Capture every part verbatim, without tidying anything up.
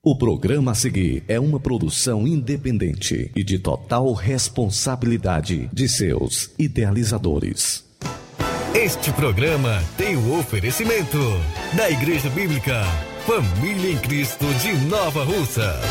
O programa a seguir é uma produção independente e de total responsabilidade de seus idealizadores. Este programa tem o oferecimento da Igreja Bíblica Família em Cristo de Nova Russas.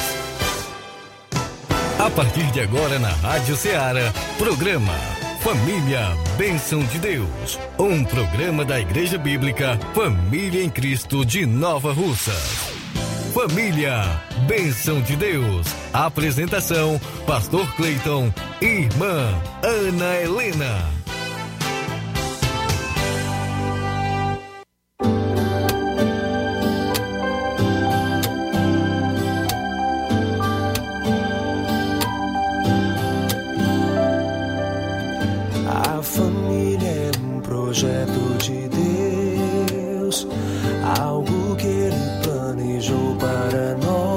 A partir de agora na Rádio Ceará, programa Família Bênção de Deus. Um programa da Igreja Bíblica Família em Cristo de Nova Russas. Família Bênção de Deus. Apresentação: Pastor Cleiton e Irmã Ana Helena. A família é um projeto de Deus, algo que Ele planejou para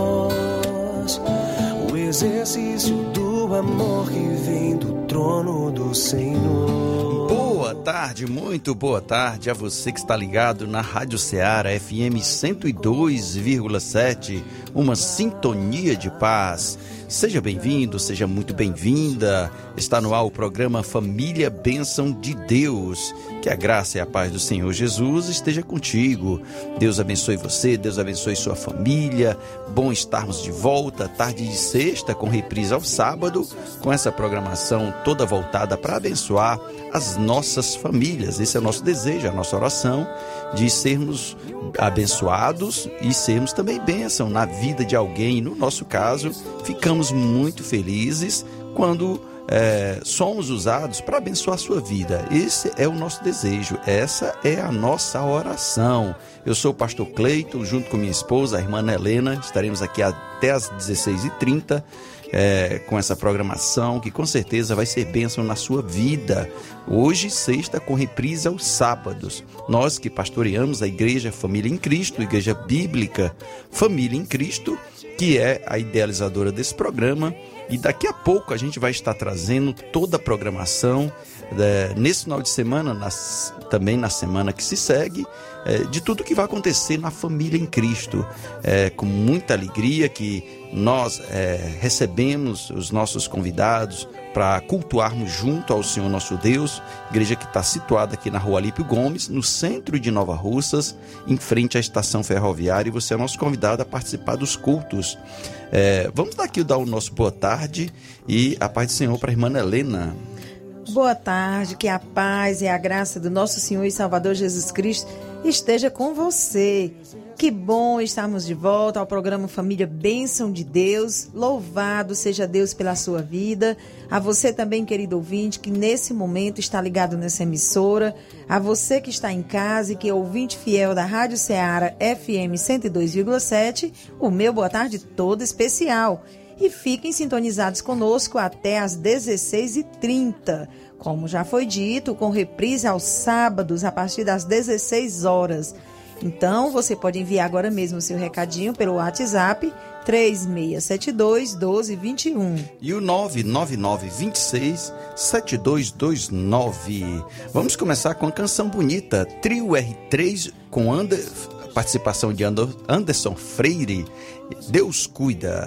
nós, o exercício do amor que vem do trono do Senhor. Boa tarde, muito boa tarde a você que está ligado na Rádio Ceará F M cento e dois vírgula sete, uma sintonia de paz. Seja bem-vindo, seja muito bem-vinda. Está no ar o programa Família Bênção de Deus. Que a graça e a paz do Senhor Jesus esteja contigo. Deus abençoe você, Deus abençoe sua família. Bom estarmos de volta, tarde de sexta, com reprise ao sábado, com essa programação toda voltada para abençoar as nossas famílias. Esse é o nosso desejo, a nossa oração, de sermos abençoados e sermos também bênção na vida de alguém. No nosso caso, ficamos muito felizes quando é, somos usados para abençoar a sua vida. Esse é o nosso desejo, essa é a nossa oração. Eu sou o pastor Cleiton, junto com minha esposa, a irmã Ana Helena. Estaremos aqui até às dezesseis e trinta é, com essa programação que com certeza vai ser bênção na sua vida. Hoje, sexta, com reprise aos sábados. Nós que pastoreamos a Igreja Família em Cristo, Igreja Bíblica Família em Cristo, que é a idealizadora desse programa. E daqui a pouco a gente vai estar trazendo toda a programação é, nesse final de semana, nas, também na semana que se segue, é, de tudo que vai acontecer na Família em Cristo. É, com muita alegria que nós é, recebemos os nossos convidados para cultuarmos junto ao Senhor nosso Deus. Igreja que está situada aqui na Rua Alípio Gomes, no centro de Nova Russas, em frente à estação ferroviária, e você é nosso convidado a participar dos cultos. É, vamos daqui dar o nosso boa tarde e a paz do Senhor para a irmã Helena. Boa tarde, que a paz e a graça do nosso Senhor e Salvador Jesus Cristo esteja com você. Que bom estarmos de volta ao programa Família Bênção de Deus. Louvado seja Deus pela sua vida. A você também, querido ouvinte, que nesse momento está ligado nessa emissora. A você que está em casa e que é ouvinte fiel da Rádio Ceará F M cento e dois vírgula sete, o meu boa tarde todo especial. E fiquem sintonizados conosco até às dezesseis e trinta. Como já foi dito, com reprise aos sábados a partir das dezesseis horas. Então, você pode enviar agora mesmo o seu recadinho pelo WhatsApp três seis sete dois, um dois dois um. E o nove nove nove, dois seis, sete dois dois nove. Vamos começar com uma canção bonita, Trio R três, com Ander, participação de Anderson Freire, Deus Cuida.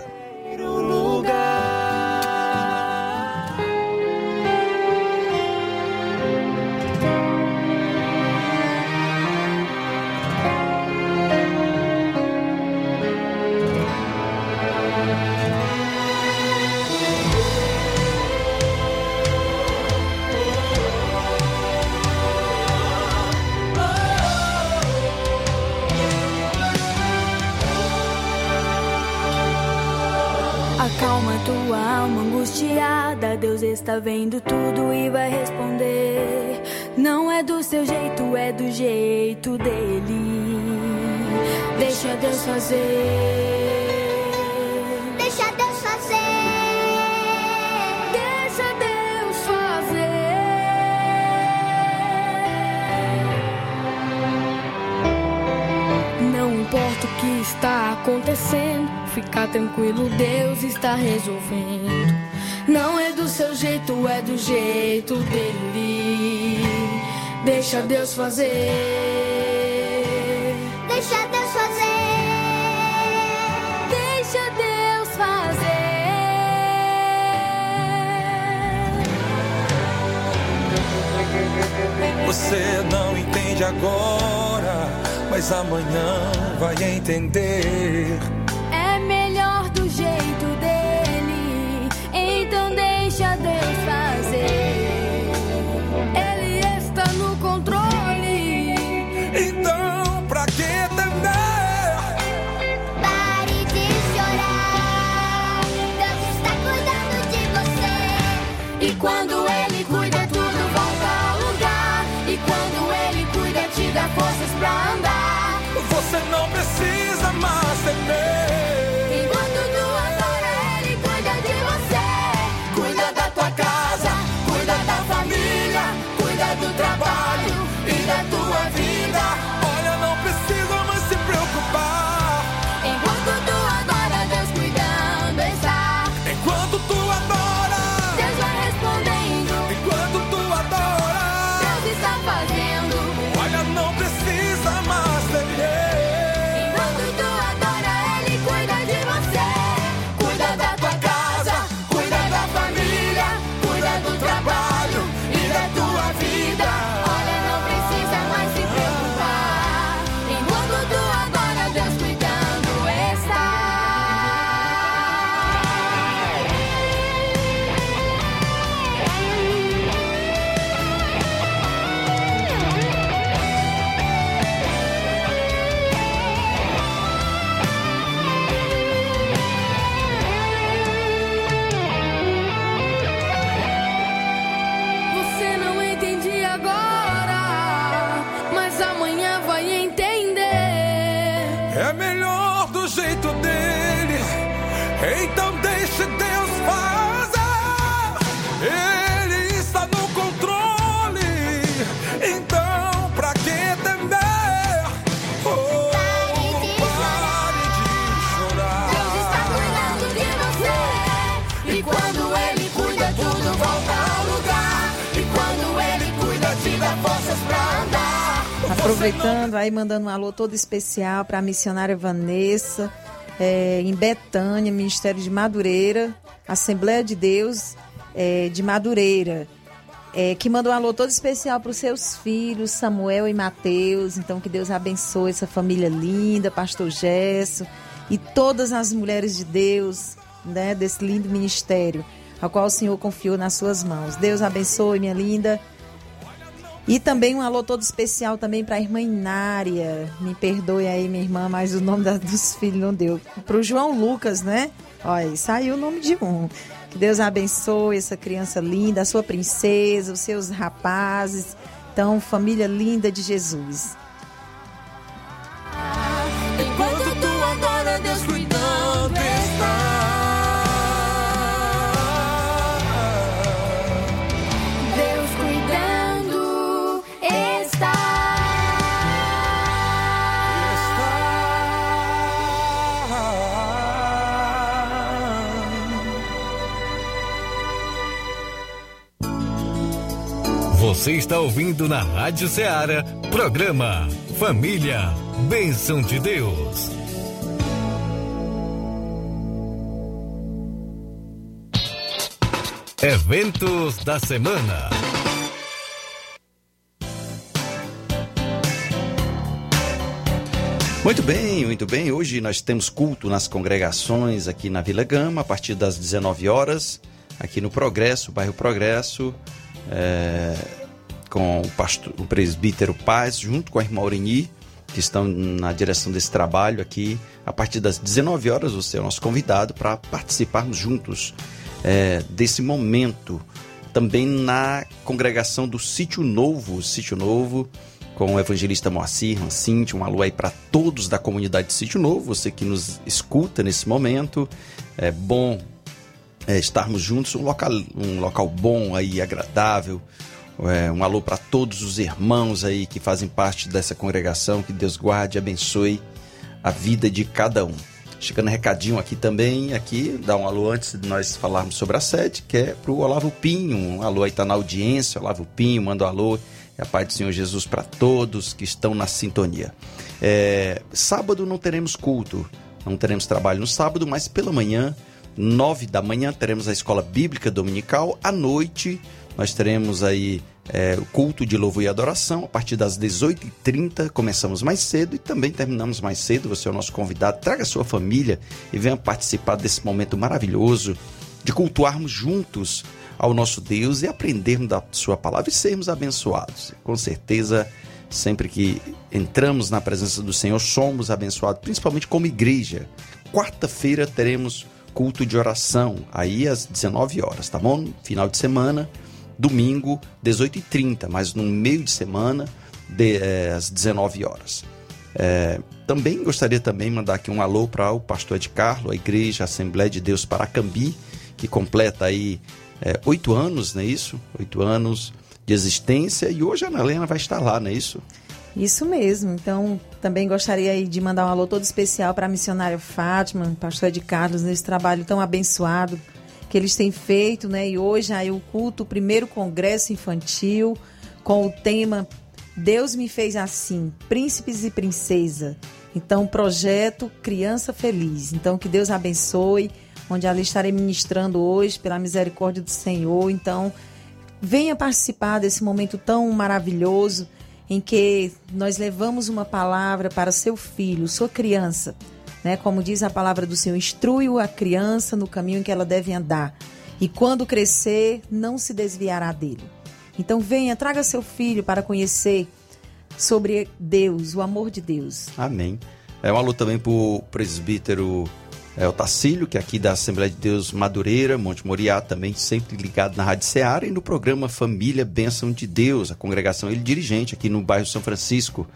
Acalma tua alma angustiada, Deus está vendo tudo e vai responder. Não é do seu jeito, é do jeito dele. Deixa Deus fazer. Deixa Deus fazer. Deixa Deus fazer. Não importa o que está acontecendo, fica tranquilo, Deus está resolvendo. Não é do seu jeito, é do jeito dele. Deixa Deus fazer. Deixa Deus fazer. deixa Deus fazer. Você não entende agora, mas amanhã vai entender. É melhor do jeito dele, então deixa Deus fazer. Ele está no controle, então pra que temer? Pare de chorar, Deus está cuidando de você. e quando ele cuida tudo volta ao lugar. E quando ele cuida te dá forças pra andar. Você não precisa mais temer. Enquanto tu adora, ele cuida de você. Cuida da tua casa, cuida da família, cuida do trabalho e da tua vida. Olha, não precisa mais se preocupar. Enquanto tu adora, Deus cuidando está. Enquanto tu adora, Deus vai respondendo. enquanto tu adora, Deus está fazendo. olha, não precisa mais temer. Enquanto tu adora, ele cuida de você. Cuida da tua casa, cuida da família, cuida do trabalho e da tua vida. Olha, não precisa mais se preocupar. Enquanto tu adora, Deus cuidando está. Você não entende agora, mas amanhã vai entender. É melhor do jeito dele, então deixe Deus fazer. Ele está no controle, então pra que temer? Oh, pare de chorar. Deus está cuidando de você. E quando ele cuida, tudo volta ao lugar. E quando ele cuida, te dá forças pra andar. Aproveitando aí, mandando um alô todo especial para a missionária Vanessa, é, em Betânia, Ministério de Madureira, Assembleia de Deus é, de Madureira, é, que mandou um alô todo especial para os seus filhos, Samuel e Mateus. Então, que Deus abençoe essa família linda, pastor Gesso e todas as mulheres de Deus, né, desse lindo ministério, ao qual o Senhor confiou nas suas mãos. Deus abençoe, minha linda. E também um alô todo especial também para a irmã Inária. Me perdoe aí, minha irmã, mas o nome da, dos filhos não deu. Para o João Lucas, né? Olha, saiu o nome de um. Que Deus abençoe essa criança linda, a sua princesa, os seus rapazes. Então, família linda de Jesus. Enquanto tu adora, Deus cuidando está. Deus cuidando está. Você está ouvindo na Rádio Ceará, programa Família, Bênção de Deus. Eventos da semana. Muito bem, muito bem. Hoje nós temos culto nas congregações aqui na Vila Gama, a partir das dezenove horas, aqui no Progresso, bairro Progresso, é, com o, pastor, o presbítero Paz, junto com a irmã Aureni, que estão na direção desse trabalho aqui. A partir das dezenove horas, você é o nosso convidado para participarmos juntos é, desse momento. Também na congregação do Sítio Novo, Sítio Novo, com o evangelista Moacir, Cíntia, um alô aí para todos da comunidade de Sítio Novo, você que nos escuta nesse momento. É bom é, estarmos juntos, um local, um local bom aí, agradável. É, um alô para todos os irmãos aí que fazem parte dessa congregação, que Deus guarde e abençoe a vida de cada um. Chegando um recadinho aqui também, aqui, dá um alô antes de nós falarmos sobre a sede, que é para o Olavo Pinho. Um alô aí, tá na audiência, Olavo Pinho, manda um alô. E a paz do Senhor Jesus para todos que estão na sintonia. É, sábado não teremos culto, não teremos trabalho no sábado, mas pela manhã, nove da manhã, teremos a escola bíblica dominical. À noite, nós teremos aí é, o culto de louvor e adoração. A partir das dezoito e trinta, começamos mais cedo e também terminamos mais cedo. Você é o nosso convidado. Traga a sua família e venha participar desse momento maravilhoso de cultuarmos juntos ao nosso Deus e aprendermos da sua palavra e sermos abençoados. Com certeza, sempre que entramos na presença do Senhor, somos abençoados, principalmente como igreja. Quarta-feira teremos culto de oração, aí às dezenove horas, tá bom? Final de semana, domingo, dezoito e trinta, mas no meio de semana, de, é, às dezenove horas. É, também gostaria também de mandar aqui um alô para o pastor Ed Carlos, a Igreja Assembleia de Deus Paracambi, que completa aí é, oito anos, não é isso? Oito anos de existência, e hoje a Ana Helena vai estar lá, não é isso? Isso mesmo. Então, também gostaria aí de mandar um alô todo especial para a missionária Fátima, pastor Ed Carlos, nesse trabalho tão abençoado que eles têm feito, né? E hoje aí o culto, o primeiro congresso infantil, com o tema Deus me fez assim, príncipes e princesa. Então, projeto Criança Feliz. Então, que Deus abençoe, onde ali estarei ministrando hoje, pela misericórdia do Senhor. Então, venha participar desse momento tão maravilhoso, em que nós levamos uma palavra para seu filho, sua criança, né? Como diz a palavra do Senhor, instrui-o a criança no caminho em que ela deve andar, e quando crescer, não se desviará dele. Então venha, traga seu filho para conhecer sobre Deus, o amor de Deus. Amém. É um alô também para o presbítero É, o Tacílio, que é aqui da Assembleia de Deus Madureira, Monte Moriá, também sempre ligado na Rádio Seara e no programa Família Bênção de Deus, a congregação, ele dirigente aqui no bairro São Francisco.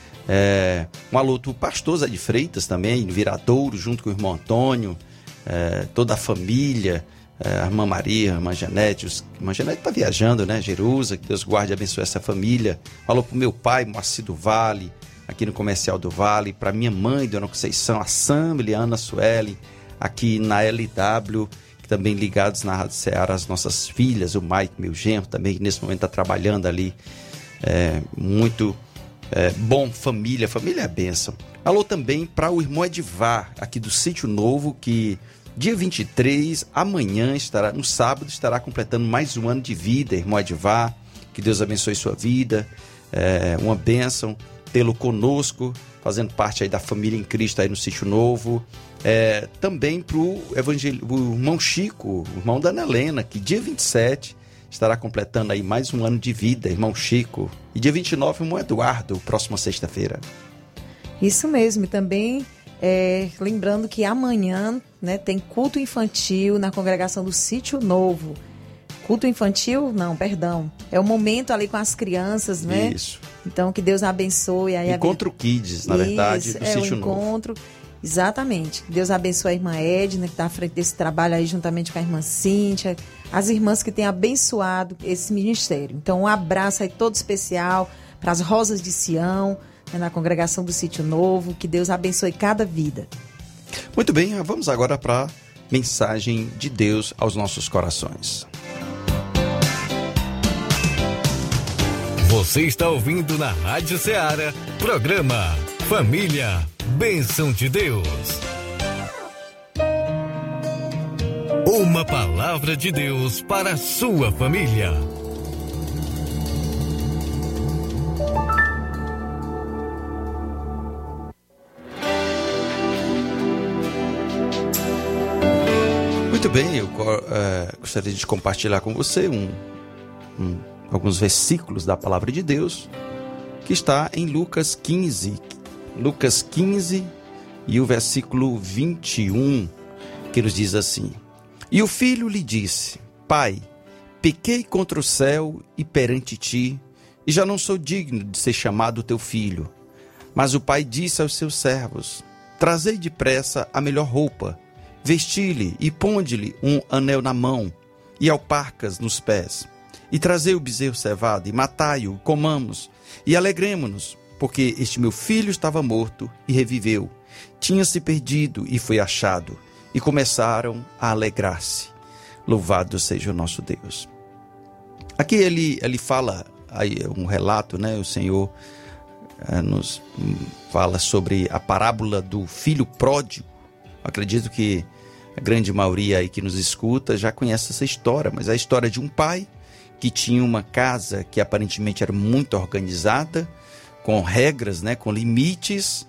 É, um alô para o pastor Zé de Freitas também, no Viradouro, junto com o irmão Antônio, é, toda a família, é, a irmã Maria, a irmã Janete, os, a irmã Janete está viajando, né, Jerusa, que Deus guarde e abençoe essa família. Um alô para o meu pai, Moacir do Vale, aqui no Comercial do Vale, para minha mãe, Dona Conceição, a Sam, Ana Sueli, aqui na L W, que também ligados na Rádio Seara, as nossas filhas, o Mike, meu genro, também, que nesse momento está trabalhando ali, é, muito é, bom, família, família é bênção. Alô também para o irmão Edivar, aqui do Sítio Novo, que dia vinte e três, amanhã, estará, no sábado, estará completando mais um ano de vida, irmão Edivar, que Deus abençoe sua vida, é, uma bênção tê-lo conosco, fazendo parte aí da família em Cristo aí no Sítio Novo. É, também para o evangel... irmão Chico, o irmão da Ana Helena, que dia vinte e sete estará completando aí mais um ano de vida, irmão Chico. E dia vinte e nove, o irmão Eduardo, próxima sexta-feira. Isso mesmo, e também é, lembrando que amanhã, né, tem culto infantil na congregação do Sítio Novo. Culto infantil? Não, perdão. É o momento ali com as crianças, né? Isso. Então, que Deus abençoe. Aí Encontro a... Kids, na verdade, Isso, do é Sítio o encontro. Novo. Exatamente. Que Deus abençoe a irmã Edna, que está à frente desse trabalho aí, juntamente com a irmã Cíntia, as irmãs que têm abençoado esse ministério. Então, um abraço aí todo especial para as Rosas de Sião, né, na congregação do Sítio Novo. Que Deus abençoe cada vida. Muito bem, vamos agora para a mensagem de Deus aos nossos corações. Você está ouvindo na Rádio Seara, programa Família Bênção de Deus. Uma palavra de Deus para a sua família. Muito bem, eu uh, gostaria de compartilhar com você um... um alguns versículos da palavra de Deus, que está em Lucas quinze. Lucas quinze e o versículo vinte e um, que nos diz assim: E o filho lhe disse: Pai, pequei contra o céu e perante ti, e já não sou digno de ser chamado teu filho. Mas o pai disse aos seus servos: Trazei depressa a melhor roupa, vesti-lhe e ponde-lhe um anel na mão e alparcas nos pés. E trazei o bezerro cevado, e matai-o, comamos, e alegremo-nos, porque este meu filho estava morto e reviveu, tinha-se perdido e foi achado, e começaram a alegrar-se. Louvado seja o nosso Deus. Aqui ele, ele fala, aí um relato, né? O Senhor é, nos fala sobre a parábola do filho pródigo, Acredito que a grande maioria aí que nos escuta já conhece essa história, mas é a história de um pai que tinha uma casa que aparentemente era muito organizada, com regras, né, com limites,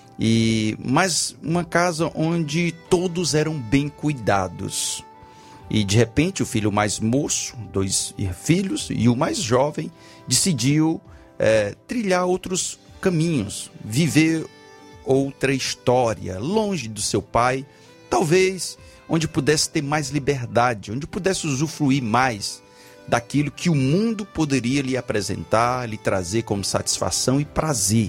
e, mas uma casa onde todos eram bem cuidados. E de repente o filho mais moço, dois filhos, e o mais jovem decidiu é, trilhar outros caminhos, viver outra história, longe do seu pai, talvez onde pudesse ter mais liberdade, onde pudesse usufruir mais daquilo que o mundo poderia lhe apresentar, lhe trazer como satisfação e prazer.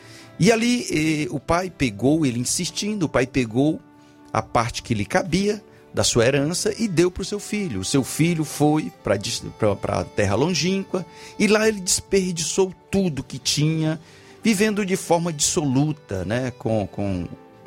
E ali eh, o pai pegou, ele insistindo, o pai pegou a parte que lhe cabia da sua herança e deu para o seu filho. O seu filho foi para a terra longínqua e lá ele desperdiçou tudo que tinha, vivendo de forma dissoluta, né? com, com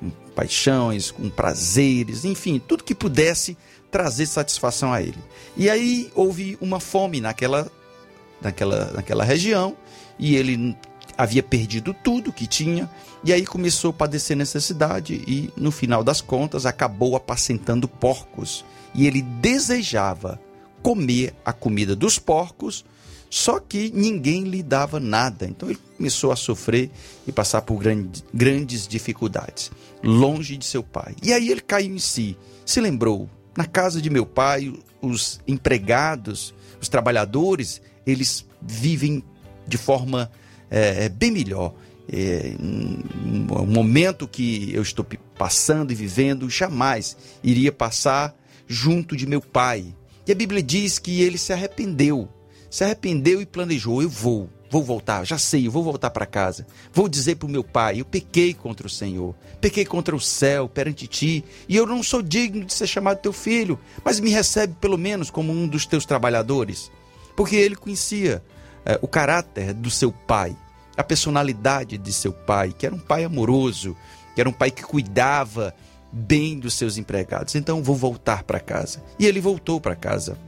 paixões, com prazeres, enfim, tudo que pudesse trazer satisfação a ele. E aí houve uma fome naquela, naquela, naquela região e ele havia perdido tudo que tinha, e aí começou a padecer necessidade e, no final das contas, acabou apacentando porcos. E ele desejava comer a comida dos porcos, só que ninguém lhe dava nada. Então ele começou a sofrer e passar por grande, grandes dificuldades, longe de seu pai. E aí ele caiu em si, se lembrou, na casa de meu pai, os empregados, os trabalhadores, eles vivem de forma É, bem melhor. É, um, um momento que eu estou passando e vivendo jamais iria passar junto de meu pai. E a Bíblia diz que ele se arrependeu, se arrependeu e planejou: eu vou, vou voltar, já sei, eu vou voltar para casa. Vou dizer para o meu pai: eu pequei contra o Senhor, pequei contra o céu perante ti, e eu não sou digno de ser chamado teu filho, mas me recebe pelo menos como um dos teus trabalhadores. Porque ele conhecia É, o caráter do seu pai, a personalidade de seu pai, que era um pai amoroso, que era um pai que cuidava bem dos seus empregados. Então vou voltar para casa. E ele voltou para casa.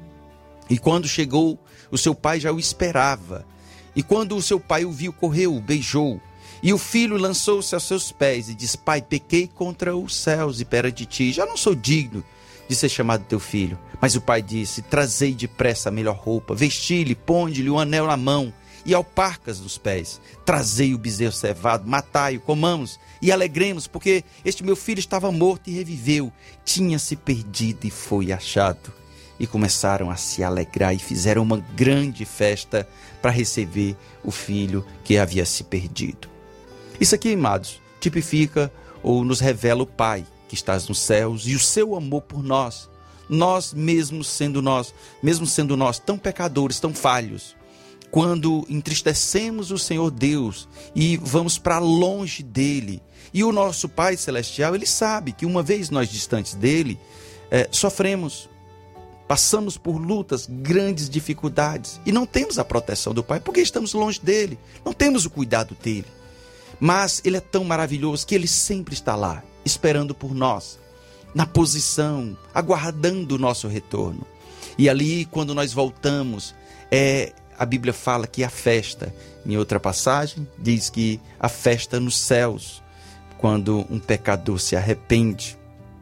E quando chegou, o seu pai já o esperava. E quando o seu pai o viu, correu, o beijou. E o filho lançou-se aos seus pés e disse: pai, pequei contra os céus e perante ti, já não sou digno de ser chamado teu filho. Mas o pai disse: trazei depressa a melhor roupa, vesti-lhe, ponde-lhe um anel na mão e alparcas nos pés. Trazei o bezerro cevado, matai-o, comamos e alegremos, porque este meu filho estava morto e reviveu, tinha se perdido e foi achado. E começaram a se alegrar e fizeram uma grande festa para receber o filho que havia se perdido. Isso aqui, amados, tipifica ou nos revela o Pai que estás nos céus e o seu amor por nós. Nós mesmos sendo nós, mesmo sendo nós tão pecadores, tão falhos, quando entristecemos o Senhor Deus e vamos para longe dele, e o nosso Pai Celestial, ele sabe que uma vez nós distantes dele, é, sofremos, passamos por lutas, grandes dificuldades, e não temos a proteção do Pai, porque estamos longe dele, não temos o cuidado dele. Mas ele é tão maravilhoso que ele sempre está lá, esperando por nós, na posição, aguardando o nosso retorno. E ali, quando nós voltamos, é, a Bíblia fala que a festa, em outra passagem, diz que a festa nos céus, quando um pecador se arrepende.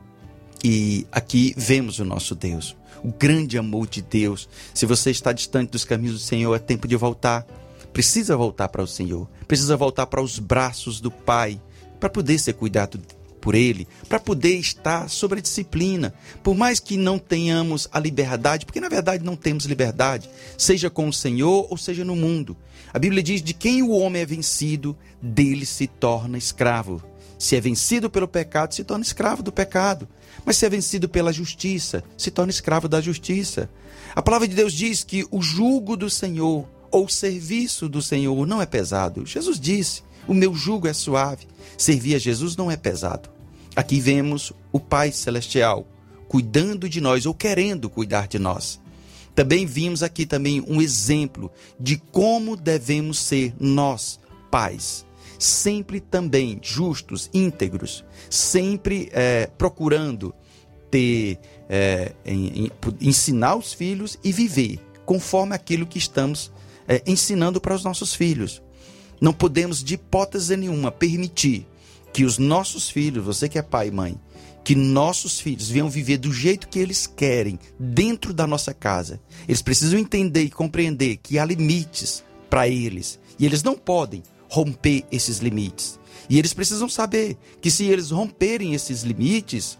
E aqui vemos o nosso Deus, o grande amor de Deus. Se você está distante dos caminhos do Senhor, é tempo de voltar. Precisa voltar para o Senhor, precisa voltar para os braços do Pai, para poder ser cuidado por Ele, para poder estar sob a disciplina. Por mais que não tenhamos a liberdade, porque na verdade não temos liberdade, seja com o Senhor ou seja no mundo. A Bíblia diz: de quem o homem é vencido, dele se torna escravo. Se é vencido pelo pecado, se torna escravo do pecado. Mas se é vencido pela justiça, se torna escravo da justiça. A palavra de Deus diz que o jugo do Senhor, ou o serviço do Senhor, não é pesado. Jesus disse: o meu jugo é suave. Servir a Jesus não é pesado. Aqui vemos o Pai Celestial cuidando de nós, ou querendo cuidar de nós. Também vimos aqui também um exemplo de como devemos ser nós, pais. Sempre também justos, íntegros, sempre é, procurando ter, é, em, em, ensinar os filhos e viver conforme aquilo que estamos é, ensinando para os nossos filhos. Não podemos de hipótese nenhuma permitir que os nossos filhos, você que é pai e mãe, que nossos filhos venham viver do jeito que eles querem, dentro da nossa casa. Eles precisam entender e compreender que há limites para eles, e eles não podem romper esses limites. E eles precisam saber que se eles romperem esses limites,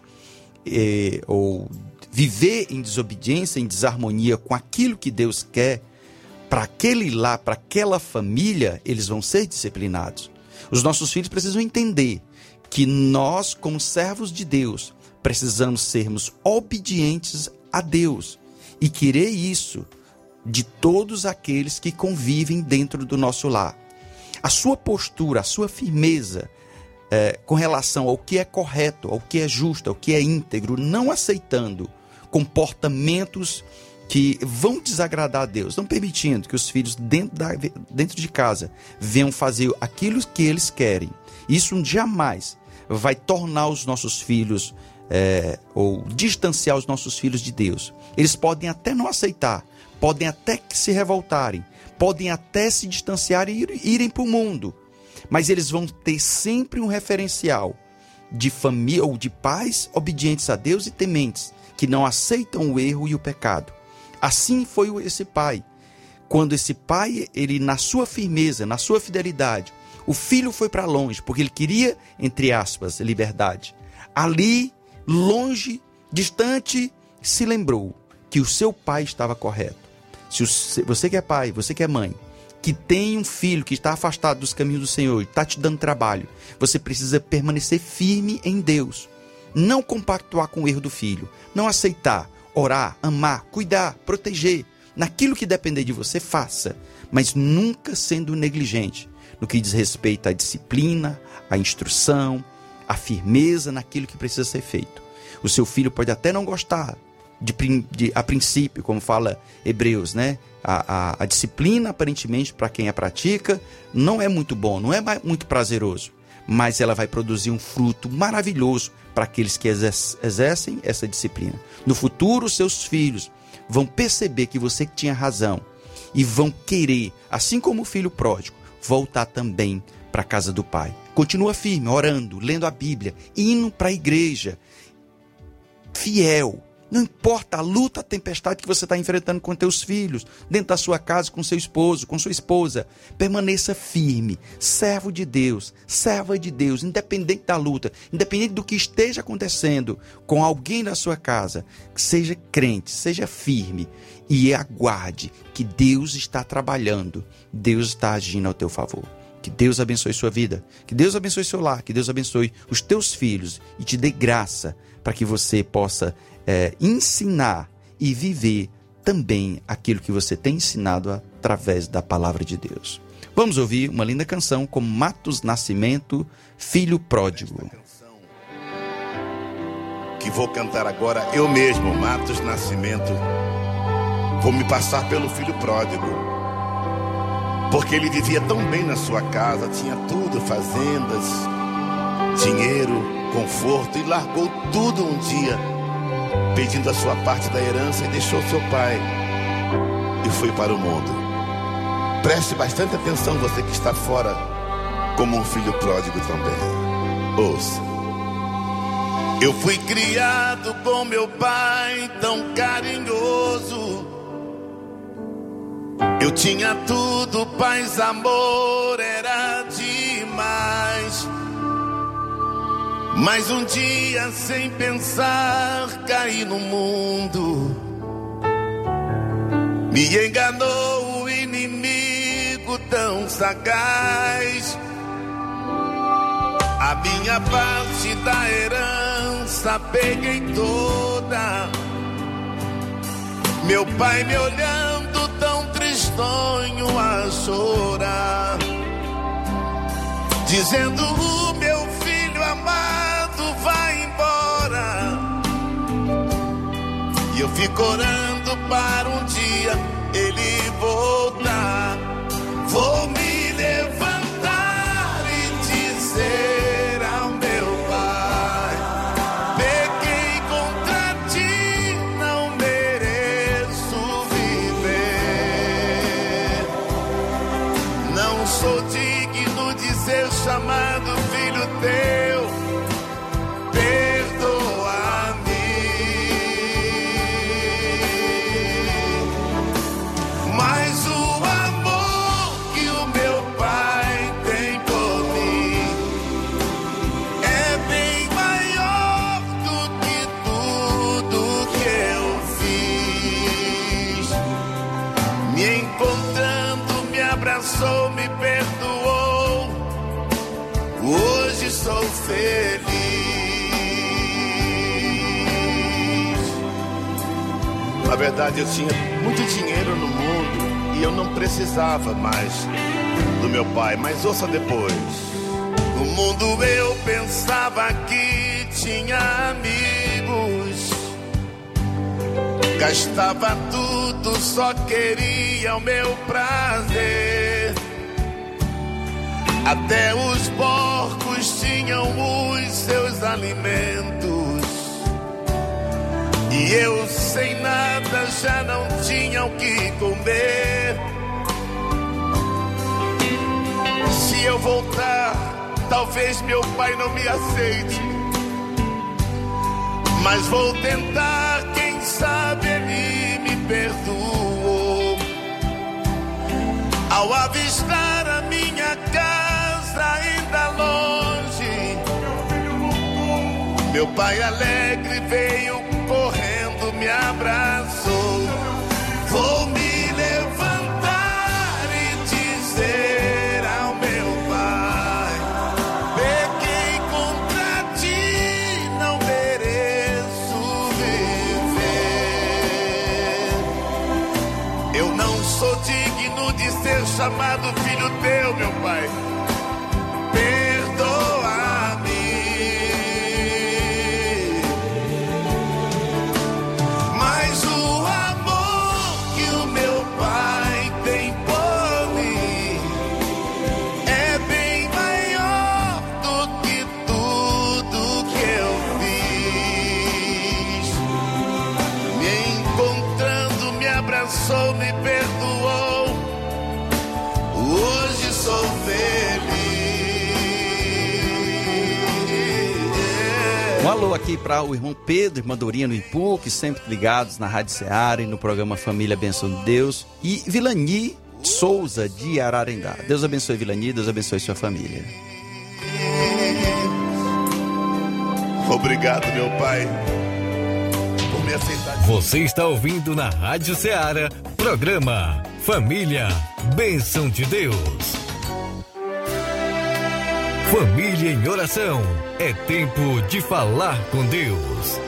eh, ou viver em desobediência, em desarmonia com aquilo que Deus quer, para aquele lá, para aquela família, eles vão ser disciplinados. Os nossos filhos precisam entender que nós, como servos de Deus, precisamos sermos obedientes a Deus e querer isso de todos aqueles que convivem dentro do nosso lar. A sua postura, a sua firmeza é, com relação ao que é correto, ao que é justo, ao que é íntegro, não aceitando comportamentos que vão desagradar a Deus, não permitindo que os filhos dentro, da, dentro de casa venham fazer aquilo que eles querem. Isso jamais vai tornar os nossos filhos, é, ou distanciar os nossos filhos de Deus. Eles podem até não aceitar, podem até se revoltarem, podem até se distanciar e ir, irem para o mundo, mas eles vão ter sempre um referencial de família ou de pais obedientes a Deus e tementes, que não aceitam o erro e o pecado. Assim foi esse pai. Quando esse pai, ele na sua firmeza, na sua fidelidade, o filho foi para longe, porque ele queria, entre aspas, liberdade. Ali, longe, distante, se lembrou que o seu pai estava correto. Se você que é pai, você que é mãe, que tem um filho que está afastado dos caminhos do Senhor e está te dando trabalho, você precisa permanecer firme em Deus. Não compactuar com o erro do filho. Não aceitar, orar, amar, cuidar, proteger. Naquilo que depender de você, faça. Mas nunca sendo negligente no que diz respeito à disciplina, à instrução, à firmeza naquilo que precisa ser feito. O seu filho pode até não gostar, de, de, a princípio, como fala Hebreus, né? A, a, a disciplina, aparentemente, para quem a pratica, não é muito bom, não é muito prazeroso, mas ela vai produzir um fruto maravilhoso para aqueles que exercem essa disciplina. No futuro, seus filhos vão perceber que você tinha razão e vão querer, assim como o filho pródigo, voltar também para a casa do pai. Continua firme, orando, lendo a Bíblia, indo para a igreja, fiel. Não importa a luta, a tempestade que você está enfrentando com teus filhos, dentro da sua casa, com seu esposo, com sua esposa. Permaneça firme, servo de Deus, serva de Deus, independente da luta, independente do que esteja acontecendo com alguém da sua casa. Seja crente, seja firme e aguarde que Deus está trabalhando, Deus está agindo ao teu favor. Que Deus abençoe sua vida, que Deus abençoe seu lar, que Deus abençoe os teus filhos e te dê graça para que você possa É, ensinar e viver também aquilo que você tem ensinado através da palavra de Deus. Vamos ouvir uma linda canção com Matos Nascimento, Filho Pródigo. Que vou cantar agora eu mesmo, Matos Nascimento. Vou me passar pelo filho pródigo, porque ele vivia tão bem na sua casa, tinha tudo, fazendas, dinheiro, conforto, e largou tudo um dia, pedindo a sua parte da herança, e deixou seu pai e foi para o mundo. Preste bastante atenção, você que está fora, como um filho pródigo também. Ouça. Eu fui criado com meu pai tão carinhoso. Eu tinha tudo, paz, amor, era demais. Mas um dia, sem pensar, caí no mundo. Me enganou o inimigo tão sagaz. A minha parte da herança peguei toda. Meu pai me olhando tão tristonho a chorar, dizendo: o meu filho amado vai embora. E eu fico orando para um dia ele voltar. Vou me levantar e dizer ao meu pai: pequei contra ti, não mereço viver. Não sou digno de ser chamado filho teu. Perdoa. abraçou, me perdoou. Hoje sou feliz. Na verdade, eu tinha muito dinheiro no mundo e eu não precisava mais do meu pai. Mas ouça depois. No mundo eu pensava que tinha amigos, gastava tudo, só queria o meu prazer. Até os porcos tinham os seus alimentos, e eu sem nada já não tinha o que comer. Se eu voltar, talvez meu pai não me aceite, mas vou tentar, quem sabe ele me perdoou. Ao avistar a minha casa ainda longe, meu pai alegre veio correndo, me abraçou. Vou me levantar e dizer ao meu pai: pequei contra ti, não mereço viver. Eu não sou digno de ser chamado filho teu, meu pai. Perdoa-me. Mas o amor que o meu pai tem por mim é bem maior do que tudo que eu fiz. Me encontrando, me abraçou, me perdoou. Hoje sou feliz. Um alô aqui para o irmão Pedro, irmã Dorinha no Ipu, que sempre ligados na Rádio Ceará e no programa Família Benção de Deus. E Vilani Souza, de Ararendá. Deus abençoe Vilani, Deus abençoe sua família. Obrigado, meu pai, por me aceitar. Você está ouvindo na Rádio Ceará, programa Família Benção de Deus. Família em oração, é tempo de falar com Deus.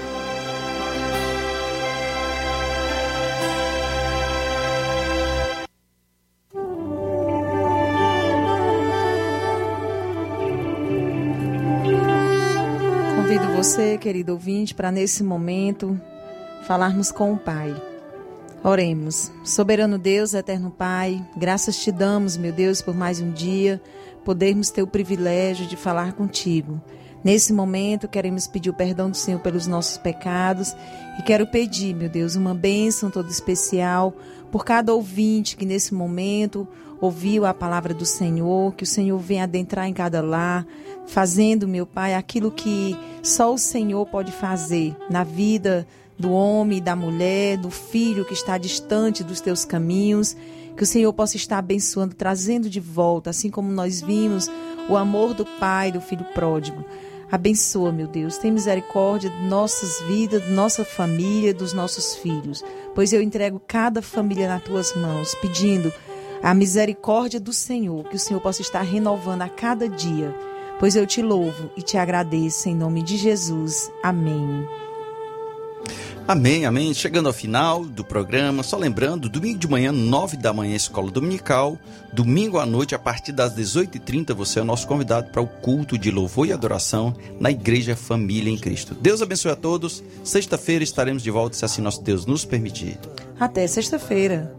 Convido você, querido ouvinte, para nesse momento falarmos com o Pai. Oremos. Soberano Deus, eterno Pai, graças te damos, meu Deus, por mais um dia, podermos ter o privilégio de falar contigo. Nesse momento, queremos pedir o perdão do Senhor pelos nossos pecados e quero pedir, meu Deus, uma bênção toda especial por cada ouvinte que nesse momento ouviu a palavra do Senhor, que o Senhor venha adentrar em cada lar, fazendo, meu Pai, aquilo que só o Senhor pode fazer na vida do homem, da mulher, do filho que está distante dos teus caminhos, que o Senhor possa estar abençoando, trazendo de volta, assim como nós vimos o amor do Pai, do Filho pródigo. Abençoa, meu Deus, tem misericórdia de nossas vidas, de nossa família, dos nossos filhos, pois eu entrego cada família nas tuas mãos, pedindo a misericórdia do Senhor, que o Senhor possa estar renovando a cada dia, pois eu te louvo e te agradeço em nome de Jesus. Amém. Amém, amém. Chegando ao final do programa, só lembrando, domingo de manhã, nove da manhã, escola dominical. Domingo à noite, a partir das dezoito e trinta, você é o nosso convidado para o culto de louvor e adoração na Igreja Família em Cristo. Deus abençoe a todos. Sexta-feira estaremos de volta, se assim nosso Deus nos permitir. Até sexta-feira.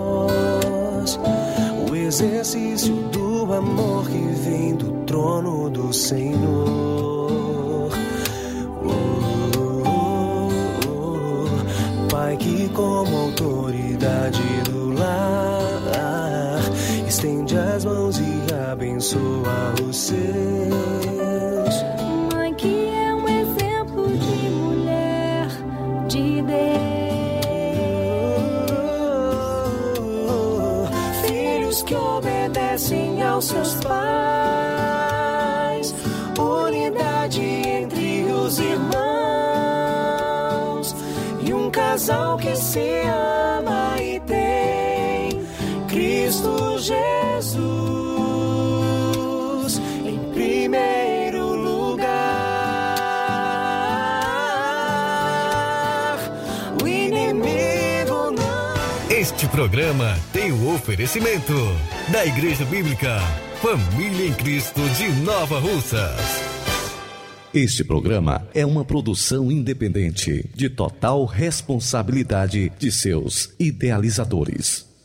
O exercício do amor que vem do trono do Senhor. Pai que como autoridade do lar estende as mãos e abençoa os seus. Mãe que é um exemplo de mulher de Deus. Filhos que obedecem aos seus pais, unidade entre os irmãos. Um casal que se ama e tem Cristo Jesus. Este programa tem o oferecimento da Igreja Bíblica Família em Cristo de Nova Russas. Este programa é uma produção independente, de total responsabilidade de seus idealizadores.